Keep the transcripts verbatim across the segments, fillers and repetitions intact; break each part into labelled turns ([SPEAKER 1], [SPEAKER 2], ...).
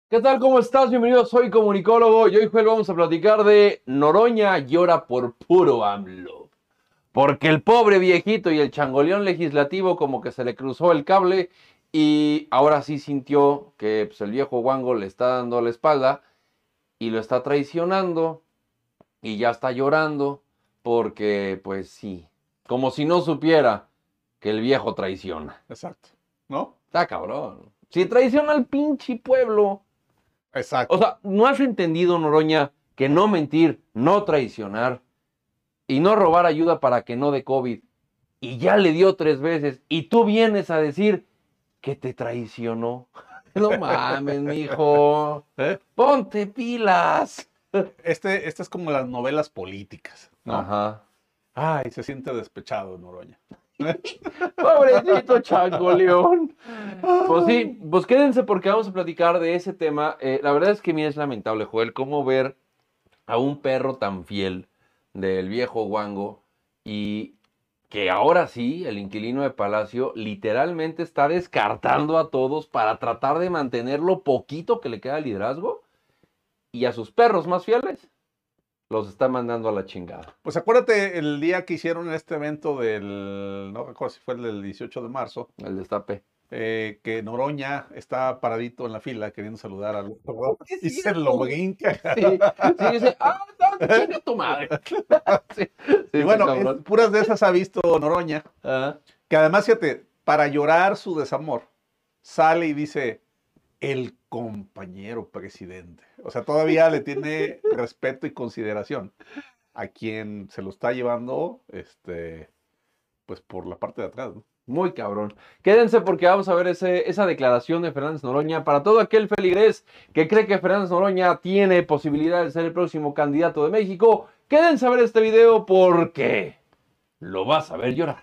[SPEAKER 1] ¿Qué tal? ¿Cómo estás? Bienvenido, soy comunicólogo y hoy Joel, vamos a platicar de Noroña llora por puro AMLO. Porque el pobre viejito y el changoleón legislativo como que se le cruzó el cable y ahora sí sintió que pues, el viejo guango le está dando la espalda y lo está traicionando y ya está llorando porque pues sí, como si no supiera que el viejo traiciona.
[SPEAKER 2] Exacto, ¿no?
[SPEAKER 1] Está cabrón. Si traiciona al pinche pueblo.
[SPEAKER 2] Exacto.
[SPEAKER 1] O sea, ¿no has entendido, Noroña, que no mentir, no traicionar y no robar ayuda para que no dé COVID? Y ya le dio tres veces y tú vienes a decir que te traicionó. No mames, mijo.
[SPEAKER 2] ¿Eh?
[SPEAKER 1] Ponte pilas.
[SPEAKER 2] Este, este es como las novelas políticas, ¿no?
[SPEAKER 1] Ajá.
[SPEAKER 2] Ay, se siente despechado Noroña.
[SPEAKER 1] Pobrecito changoleón. Pues sí, pues quédense porque vamos a platicar de ese tema. Eh, la verdad es que mira, es lamentable, Joel, cómo ver a un perro tan fiel del viejo guango y que ahora sí, el inquilino de Palacio literalmente está descartando a todos para tratar de mantener lo poquito que le queda de liderazgo y a sus perros más fieles los está mandando a la chingada.
[SPEAKER 2] Pues acuérdate el día que hicieron este evento del, no recuerdo si fue el del dieciocho de marzo,
[SPEAKER 1] El destape.
[SPEAKER 2] eh, que Noroña está paradito en la fila queriendo saludar al otro
[SPEAKER 1] Es
[SPEAKER 2] y se
[SPEAKER 1] cierto.
[SPEAKER 2] lo brinca.
[SPEAKER 1] Sí, sí, dice, ah, no, chinga tu madre. Sí, sí,
[SPEAKER 2] Y bueno,
[SPEAKER 1] está
[SPEAKER 2] es-
[SPEAKER 1] cabrón.
[SPEAKER 2] puras de esas ha visto Noroña,
[SPEAKER 1] Ah,
[SPEAKER 2] que además, fíjate, para llorar su desamor, sale y dice, el compañero presidente. O sea, todavía le tiene respeto y consideración a quien se lo está llevando, este, pues por la parte de atrás, ¿no?
[SPEAKER 1] muy cabrón. Quédense porque vamos a ver ese, esa declaración de Fernández Noroña para todo aquel feligrés que cree que Fernández Noroña tiene posibilidad de ser el próximo candidato de México. Quédense a ver este video porque lo vas a ver llorar.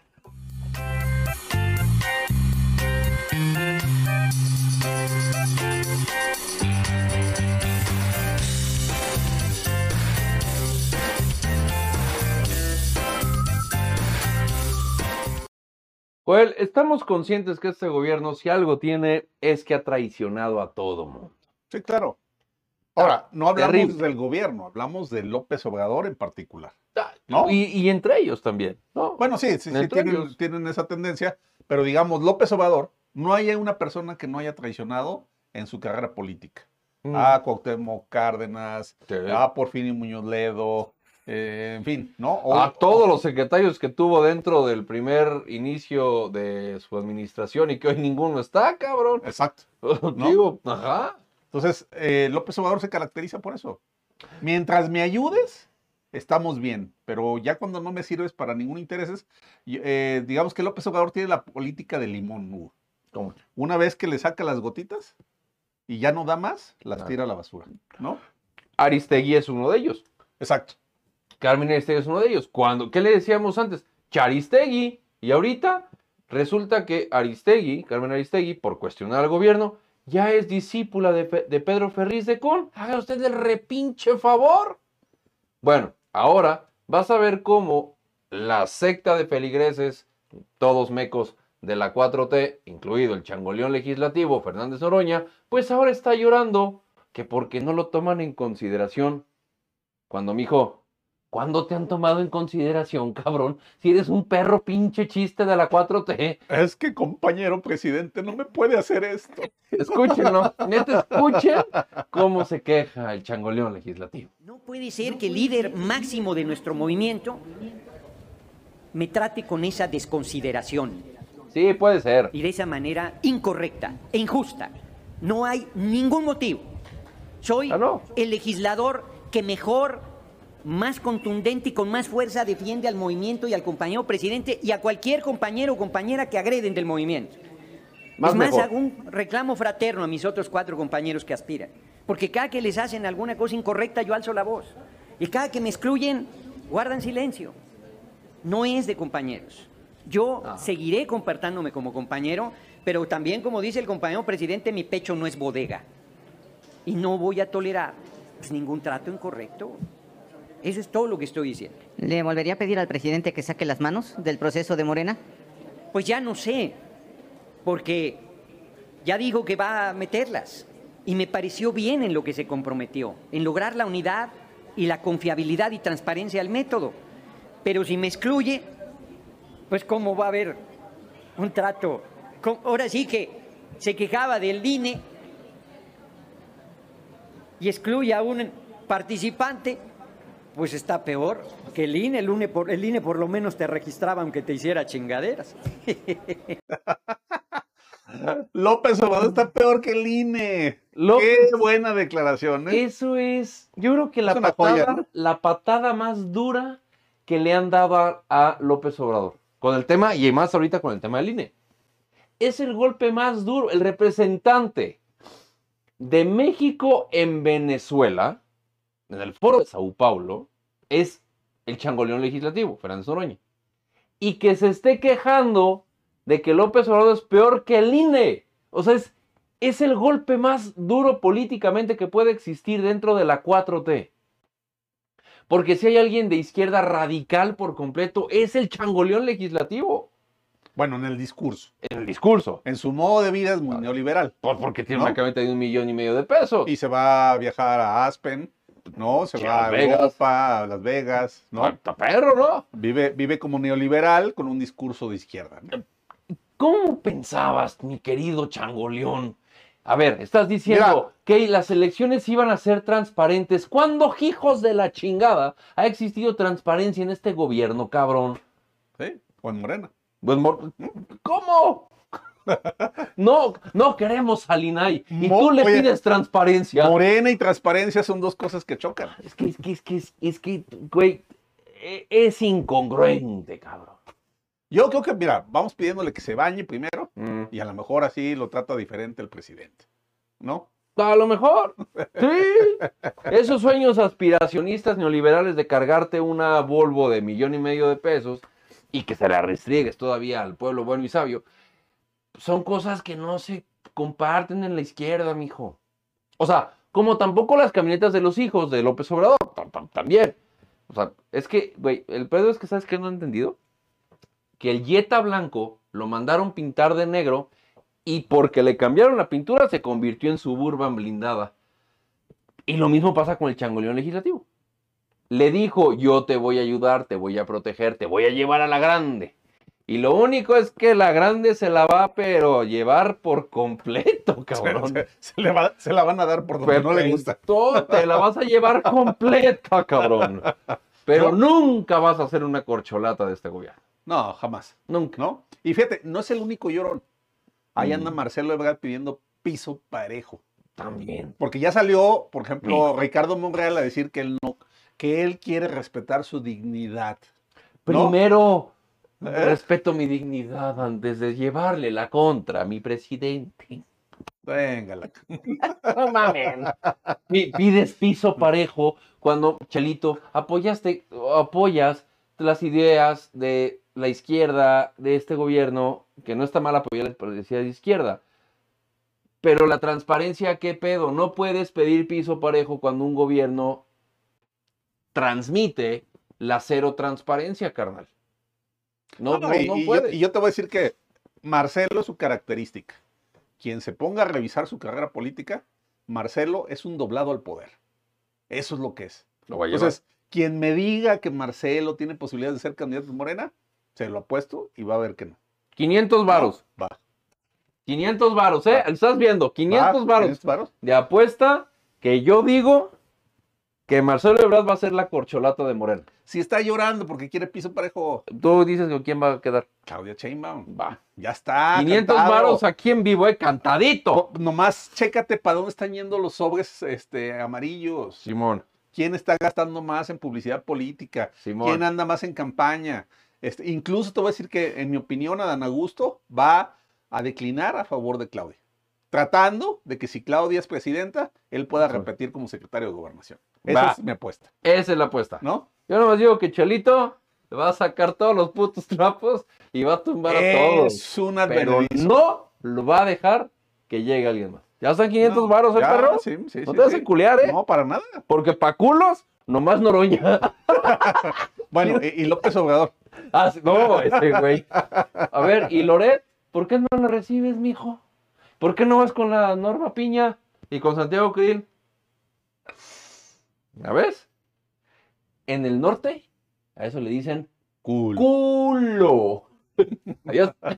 [SPEAKER 1] Joel, estamos conscientes que este gobierno, si algo tiene, es que ha traicionado a todo mundo.
[SPEAKER 2] Sí, claro. Ahora, no hablamos
[SPEAKER 1] terrible.
[SPEAKER 2] del gobierno, hablamos de López Obrador en particular, ¿no?
[SPEAKER 1] Y, y entre ellos también, ¿no?
[SPEAKER 2] Bueno, sí, sí, sí
[SPEAKER 1] Entre
[SPEAKER 2] tienen,
[SPEAKER 1] ellos.
[SPEAKER 2] tienen esa tendencia, pero digamos, López Obrador, no hay una persona que no haya traicionado en su carrera política.
[SPEAKER 1] Mm.
[SPEAKER 2] A Cuauhtémoc Cárdenas,
[SPEAKER 1] Sí.
[SPEAKER 2] a Porfirio Muñoz Ledo, eh, en fin, ¿no? O-
[SPEAKER 1] A todos los secretarios que tuvo dentro del primer inicio de su administración y que hoy ninguno está, cabrón.
[SPEAKER 2] Exacto.
[SPEAKER 1] Digo, ajá.
[SPEAKER 2] Entonces, eh, López Obrador se caracteriza por eso. Mientras me ayudes, estamos bien, pero ya cuando no me sirves para ningún interés, y, eh, digamos que López Obrador tiene la política de limón, Hugo.
[SPEAKER 1] ¿Cómo?
[SPEAKER 2] Una vez que le saca las gotitas y ya no da más, las
[SPEAKER 1] Ah.
[SPEAKER 2] tira a la basura, ¿no?
[SPEAKER 1] Aristegui es uno de ellos.
[SPEAKER 2] Exacto.
[SPEAKER 1] Carmen Aristegui es uno de ellos. Cuando, ¿qué le decíamos antes? Charistegui. Y ahorita resulta que Aristegui, Carmen Aristegui, por cuestionar al gobierno, ya es discípula de, Fe- de Pedro Ferriz de Con. Haga usted el repinche favor. Bueno, ahora vas a ver cómo la secta de feligreses, todos mecos de la cuatro T, incluido el changoleón legislativo Fernández Noroña, pues ahora está llorando que porque no lo toman en consideración. Cuando, mijo, ¿cuándo te han tomado en consideración, cabrón? Si eres un perro pinche chiste de la cuatro T.
[SPEAKER 2] Es que, compañero presidente, no me puede hacer esto.
[SPEAKER 1] Escúchenlo, neta, escuchen cómo se queja el changoleón legislativo.
[SPEAKER 3] No puede ser que el líder máximo de nuestro movimiento me trate con esa desconsideración
[SPEAKER 1] Sí, puede ser.
[SPEAKER 3] y de esa manera incorrecta e injusta. No hay ningún motivo. Soy
[SPEAKER 1] Ah, no.
[SPEAKER 3] el legislador que mejor, más contundente y con más fuerza defiende al movimiento y al compañero presidente y a cualquier compañero o compañera que agreden del movimiento.
[SPEAKER 1] Más
[SPEAKER 3] es más,
[SPEAKER 1] mejor.
[SPEAKER 3] hago un reclamo fraterno a mis otros cuatro compañeros que aspiran. Porque cada que les hacen alguna cosa incorrecta, yo alzo la voz. Y cada que me excluyen, guardan silencio. No es de compañeros. Yo
[SPEAKER 1] Ah.
[SPEAKER 3] seguiré comportándome como compañero, pero también, como dice el compañero presidente, mi pecho no es bodega. Y no voy a tolerar pues, ningún trato incorrecto. Eso es todo lo que estoy diciendo.
[SPEAKER 4] ¿Le volvería a pedir al presidente que saque las manos del proceso de Morena?
[SPEAKER 3] Pues ya no sé, porque ya dijo que va a meterlas. y me pareció bien en lo que se comprometió, en lograr la unidad y la confiabilidad y transparencia del método. Pero si me excluye, pues ¿cómo va a haber un trato? Ahora sí que se quejaba del I N E y excluye a un participante, pues está peor que el I N E. El I N E por, el I N E por lo menos te registraba aunque te hiciera chingaderas.
[SPEAKER 2] López Obrador está peor que el I N E.
[SPEAKER 1] López,
[SPEAKER 2] Qué buena declaración, ¿eh?
[SPEAKER 1] eso es, yo creo que la
[SPEAKER 2] Es una
[SPEAKER 1] patada,
[SPEAKER 2] joya, ¿no?
[SPEAKER 1] la patada más dura que le han dado a, a López Obrador. Con el tema, y más ahorita con el tema del I N E. Es el golpe más duro. El representante de México en Venezuela, en el foro de Sao Paulo, es el changoleón legislativo, Fernández Noroña. Y que se esté quejando de que López Obrador es peor que el I N E. O sea, es, es el golpe más duro políticamente que puede existir dentro de la cuatro T. Porque si hay alguien de izquierda radical por completo, es el changoleón legislativo.
[SPEAKER 2] Bueno, en el discurso.
[SPEAKER 1] En el discurso.
[SPEAKER 2] En su modo de vida es muy neoliberal.
[SPEAKER 1] Por, porque tiene
[SPEAKER 2] ¿No?
[SPEAKER 1] una camioneta de un millón y medio de pesos.
[SPEAKER 2] Y se va a viajar a Aspen, ¿no? Se
[SPEAKER 1] Sí,
[SPEAKER 2] va
[SPEAKER 1] a
[SPEAKER 2] a
[SPEAKER 1] Vegas.
[SPEAKER 2] Europa, a Las Vegas, ¿no?
[SPEAKER 1] Ah, está perro, ¿no?
[SPEAKER 2] Vive, vive como neoliberal con un discurso de izquierda, ¿no?
[SPEAKER 1] ¿Cómo pensabas, mi querido changoleón? A ver, estás diciendo que las elecciones iban a ser transparentes. ¿Cuándo, hijos de la chingada, ha existido transparencia en este gobierno, cabrón?
[SPEAKER 2] ¿Sí? O en Morena.
[SPEAKER 1] Pues, mor- ¿cómo? No, no queremos al I N A I. Y
[SPEAKER 2] Mo-
[SPEAKER 1] tú le
[SPEAKER 2] oye,
[SPEAKER 1] pides transparencia.
[SPEAKER 2] Morena y transparencia son dos cosas que chocan.
[SPEAKER 1] Es que, es que, es que, es, es que, güey, e- es incongruente, cabrón.
[SPEAKER 2] Yo creo que, mira, vamos pidiéndole que se bañe primero
[SPEAKER 1] Mm.
[SPEAKER 2] y a lo mejor así lo trata diferente el presidente, ¿no?
[SPEAKER 1] A lo mejor, sí. Esos sueños aspiracionistas neoliberales de cargarte una Volvo de millón y medio de pesos y que se la restriegues todavía al pueblo bueno y sabio, son cosas que no se comparten en la izquierda, mijo. O sea, como tampoco las camionetas de los hijos de López Obrador, tam- tam- también. O sea, es que, güey, el pedo es que, ¿sabes qué no he entendido? Que el Jetta blanco lo mandaron pintar de negro y porque le cambiaron la pintura se convirtió en Suburban blindada. Y lo mismo pasa con el changoleón legislativo. Le dijo, yo te voy a ayudar, te voy a proteger, te voy a llevar a la grande. Y lo único es que la grande se la va, pero llevar por completo, cabrón.
[SPEAKER 2] Se, se le va- se la van a dar por donde no le gusta.
[SPEAKER 1] Perfecto, te la vas a llevar completa, cabrón. Pero nunca vas a hacer una corcholata de este gobierno.
[SPEAKER 2] No, jamás.
[SPEAKER 1] Nunca.
[SPEAKER 2] ¿No? Y fíjate, no es el único llorón. Ahí anda
[SPEAKER 1] Mm.
[SPEAKER 2] Marcelo Ebrard pidiendo piso parejo.
[SPEAKER 1] También.
[SPEAKER 2] Porque ya salió, por ejemplo,
[SPEAKER 1] Hijo.
[SPEAKER 2] Ricardo Monreal a decir que él no, que él quiere respetar su dignidad. ¿no?
[SPEAKER 1] Primero,
[SPEAKER 2] ¿Eh?
[SPEAKER 1] respeto mi dignidad antes de llevarle la contra a mi presidente.
[SPEAKER 2] Venga, la-
[SPEAKER 1] No mames. Pi- Pides piso parejo cuando, Chelito, apoyaste, apoyas las ideas de la izquierda de este gobierno, que no está mal apoyar la policía de izquierda. Pero la transparencia, ¿qué pedo? No puedes pedir piso parejo cuando un gobierno transmite la cero transparencia, carnal. No, no,
[SPEAKER 2] y,
[SPEAKER 1] no
[SPEAKER 2] y yo,
[SPEAKER 1] puedes.
[SPEAKER 2] y yo te voy a decir que Marcelo es su característica. Quien se ponga a revisar su carrera política, Marcelo es un doblado al poder. Eso es lo que es.
[SPEAKER 1] Lo voy a llevar.
[SPEAKER 2] Entonces, quien me diga que Marcelo tiene posibilidades de ser candidato de Morena, se lo apuesto y va a ver que no.
[SPEAKER 1] quinientos varos.
[SPEAKER 2] Va.
[SPEAKER 1] quinientos varos, ¿eh?
[SPEAKER 2] Va.
[SPEAKER 1] Estás viendo, quinientos
[SPEAKER 2] Va,
[SPEAKER 1] varos
[SPEAKER 2] ¿quinientos varos?
[SPEAKER 1] de apuesta que yo digo que Marcelo Ebrard va a ser la corcholata de Morena.
[SPEAKER 2] Si está llorando porque quiere piso parejo,
[SPEAKER 1] Tú dices con quién va a quedar.
[SPEAKER 2] Claudia Sheinbaum.
[SPEAKER 1] Va.
[SPEAKER 2] Ya está.
[SPEAKER 1] quinientos
[SPEAKER 2] cantado.
[SPEAKER 1] varos aquí en vivo, ¿eh? Cantadito.
[SPEAKER 2] Po- Nomás chécate para dónde están yendo los sobres este, amarillos.
[SPEAKER 1] Simón,
[SPEAKER 2] ¿Quién está gastando más en publicidad política?
[SPEAKER 1] Simón.
[SPEAKER 2] ¿Quién anda más en campaña? Este, incluso te voy a decir que, en mi opinión, Adán Augusto va a declinar a favor de Claudia. Tratando de que si Claudia es presidenta, él pueda
[SPEAKER 1] Sí.
[SPEAKER 2] repetir como secretario de gobernación. Esa
[SPEAKER 1] Va.
[SPEAKER 2] es mi apuesta,
[SPEAKER 1] Esa es la apuesta.
[SPEAKER 2] ¿no?
[SPEAKER 1] Yo nomás digo que Chelito le va a sacar todos los putos trapos y va a tumbar a todos.
[SPEAKER 2] Es un
[SPEAKER 1] Pero
[SPEAKER 2] advenedizo.
[SPEAKER 1] no lo va a dejar que llegue alguien más. ¿Ya están quinientos
[SPEAKER 2] No,
[SPEAKER 1] varos el
[SPEAKER 2] ya,
[SPEAKER 1] perro?
[SPEAKER 2] Sí, sí,
[SPEAKER 1] No
[SPEAKER 2] sí,
[SPEAKER 1] te vas
[SPEAKER 2] sí.
[SPEAKER 1] a culear, ¿eh?
[SPEAKER 2] No, para nada.
[SPEAKER 1] Porque pa' culos, nomás Noroña.
[SPEAKER 2] Bueno, y, y López Obrador.
[SPEAKER 1] Ah, sí, no, ese güey. A ver, ¿y Loret? ¿Por qué no la recibes, mijo? ¿Por qué no vas con la Norma Piña? Y con Santiago Krill, ¿ya ves? En el norte, a eso le dicen
[SPEAKER 2] Cool.
[SPEAKER 1] culo. Adiós.